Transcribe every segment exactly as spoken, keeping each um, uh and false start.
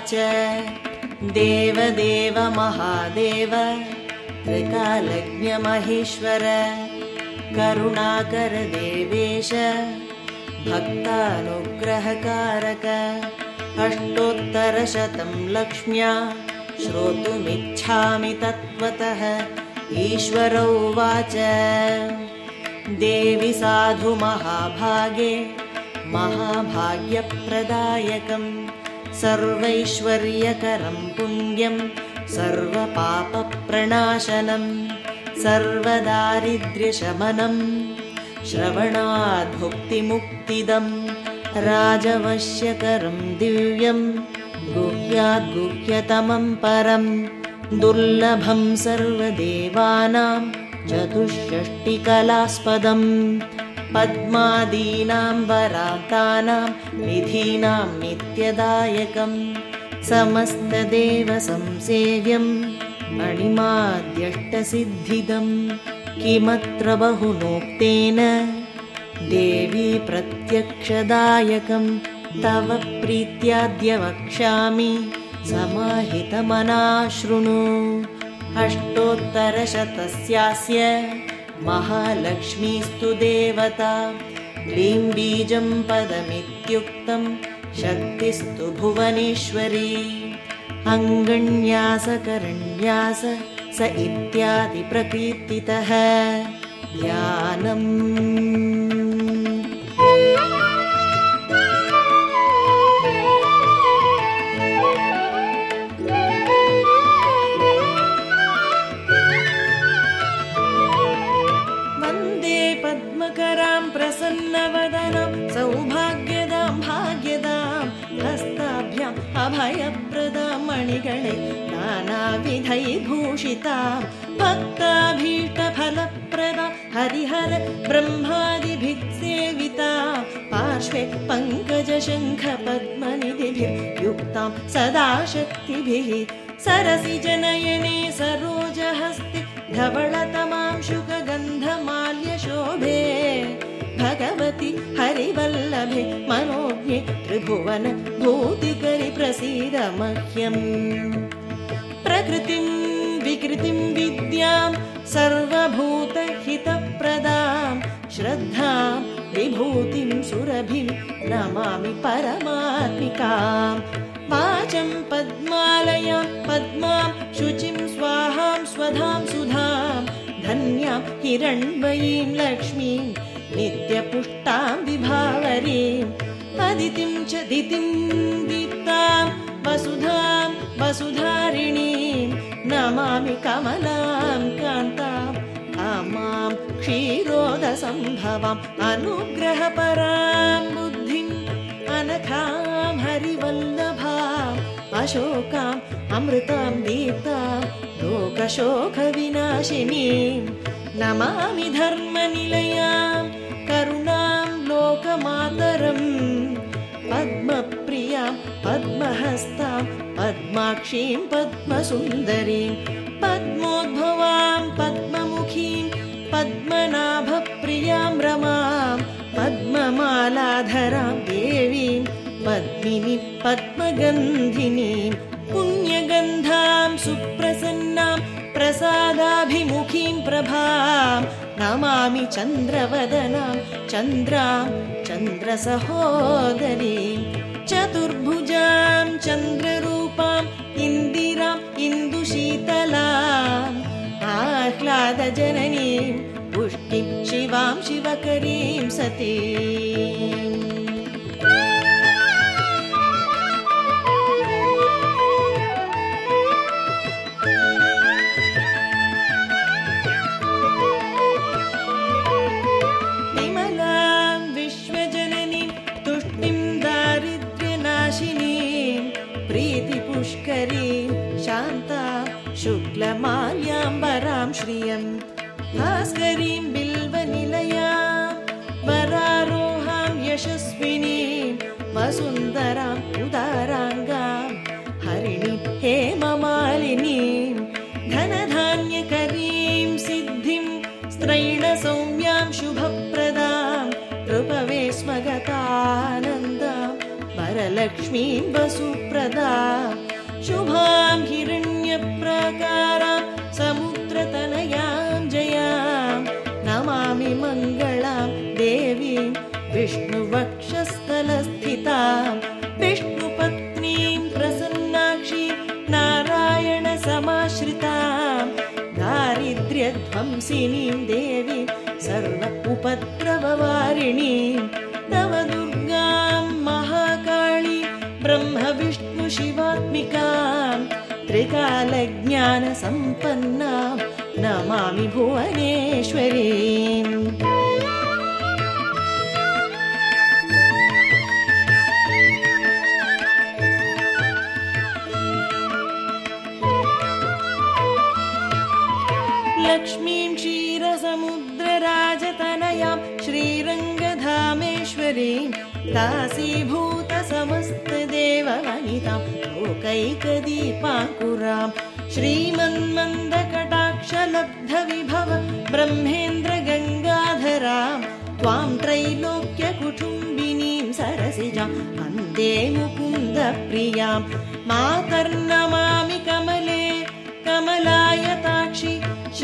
उवाच देवदेव महादेव त्रिकालज्ञमहेश्वर करुणाकर देवेश भक्तानुग्रहकारक अष्टोत्तरशतं लक्ष्म्या श्रोतुमिच्छामि तत्त्वतः। ईश्वर उवाच देवि साधु महाभागे महाभाग्यप्रदायकं सर्वैश्वर्यकरं पुण्यं सर्वपापप्रणाशनं सर्वदारिद्र्यशमनं श्रवणाद्भुक्तिमुक्तिदं राजवश्यकरं दिव्यं गुह्याद्गुह्यतमं परं दुर्लभं सर्वदेवानां चतुष्षष्टिकलास्पदं पद्मादीनां वरातानां निधीनां नित्यदायकं समस्तदेवसंसेव्यं मणिमाद्यष्टसिद्धिदं किमत्र बहुनोक्तेन देवी प्रत्यक्षदायकं तव प्रीत्याद्य वक्ष्यामि समाहितमनः शृणु। अष्टोत्तरशतस्यास्य महालक्ष्मीस्तु देवता क्लीं बीजं पदमित्युक्तं शक्तिस्तु भुवनेश्वरी अङ्गन्यासकरन्यास स इत्यादि प्रकीर्तितः ध्यानम्। पद्मकरां प्रसन्नवदनं सौभाग्यदां भाग्यदां हस्ताभ्याम् अभयप्रदां मणिगणे नानाविधैर्भूषितां भक्ताभीष्टफलप्रदां हरिहर ब्रह्मादिभिः सेवितां पार्श्वे पङ्कजशङ्खपद्मनिधिभिर्युक्तां सदा शक्तिभिः सरसिजनयने सरोजहस्ते धवळतमां शुकगन्धमाल्यशोभे भगवति हरिवल्लभे मनोज्ञे त्रिभुवन भूतिकरि प्रसीद मह्यम्। प्रकृतिं विकृतिं विद्यां सर्वभूतहितप्रदां श्रद्धां विभूतिं सुरभिं नमामि परमात्मिकां। वाचं पद्मालयां पद्मां शुचिं स्वाहां स्वधां सुधां धन्यां हिरण्मयीं लक्ष्मीं नित्यपुष्टां विभावरीम् अदितिं च दितिं दीप्तां वसुधां वसुधारिणीं नमामि कमलां कान्तां कामां क्षीरोदसम्भवाम् अनुग्रहपरां बुद्धिम् अनघां हरिवल्लभाम् अशोकाम् अमृतां दीप्तां लोकशोकविनाशिनीं नमामि धर्मनिलयां करुणां लोकमातरम् पद्मप्रियां पद्महस्तां पद्माक्षीं पद्मसुन्दरीं पद्मोद्भवां पद्ममुखीं पद्मनाभप्रियां रमां पद्ममालाधरां देवीं पद्मिनीं पद्मगन्धिनीं पुण्यगन्धां सुप्रसन्नां प्रसादाभिमुखीं प्रभां नमामि चन्द्रवदनां चन्द्रां चन्द्रसहोदरीं चतुर्भुजां चन्द्ररूपां इन्दिरां इन्दुशीतलां आह्लादजननीं पुष्टिं शिवां शिवकरीं सतीम्। विमलां विश्वजननीं तुष्टिं दारिद्र्यनाशिनीं प्रीतिपुष्करीं शान्तां शुक्लमाल्याम्बरां श्रियं भास्करीं बिल्वनिलयां वरारोहां यशस्विनीं वसुन्धरां उदाराङ्गां हरिणीं हेममालिनीं धनधान्यकरीं सिद्धिं स्त्रैणसौम्यां शुभप्रदां नृपवेश्मगतानन्दां वरलक्ष्मीं वसुप्रदां विध्वंसिनीं देवीं सर्व उपद्रववारिणीं नव दुर्गां महाकाली ब्रह्म विष्णु शिवात्मिकां त्रिकालज्ञानसम्पन्नां नमामि भुवनेश्वरीम्। लक्ष्मीं क्षीरसमुद्रराजतनयां श्रीरङ्गधामेश्वरीं दासीभूतसमस्तदेववनितां लोकैकदीपाङ्कुरां श्रीमन्मन्दकटाक्षलब्धविभव ब्रह्मेन्द्रगङ्गाधरां त्वां त्रैलोक्यकुटुम्बिनीं सरसिजां वन्दे मुकुन्दप्रियां मातर्नमामि कमले कमलायताक्षि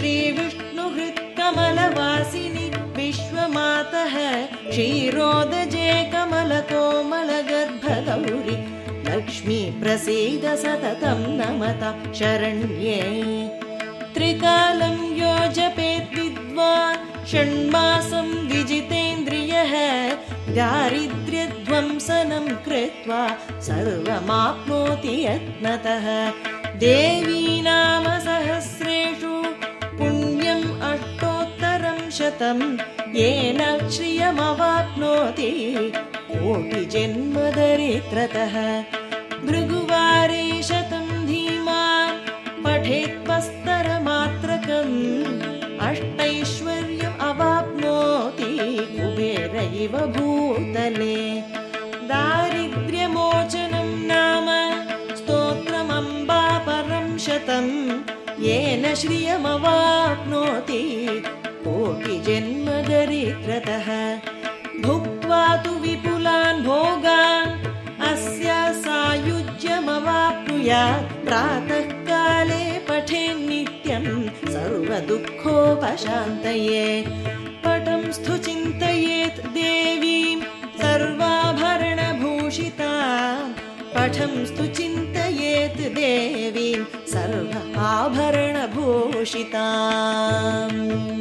श्रीविष्णुहृत्कमलवासिनि विश्वमातः क्षीरोदजे कमलकोमलगर्भगौरि लक्ष्मी प्रसीद सततं नमता शरण्ये। त्रिकालं यो जपेत् विद्वान् षण्मासं विजितेन्द्रियः दारिद्र्यध्वंसनं कृत्वा सर्वमाप्नोति यत्नतः। देवी नाम सहस्रेषु पुण्यम् अष्टोत्तरं शतं येन श्रियमवाप्नोति कोटिजन्मदरिद्रतः। भृगुवारे शतं धीमान् पठेत्पस्तरमात्रकम् अष्टैश्वर्यम् अवाप्नोति कुबेर इव भूतले। दारिद्र्यमोचनं नाम स्तोत्रमम्बा परं शतं येन श्रियमवाप्नोति कोटिजन्मदरिद्रतः। भुक्त्वा तु विपुलान् भोगान् अस्य सायुज्यमवाप्नुयात् प्रातःकाले पठेन्नित्यं सर्वदुःखोपशान्तये। पटंस्तु चिन्तयेत् देवीं सर्वाभरणभूषितां पठंस्तु चिन्तयेत् देवीं सर्व आभरणभूषिताम्।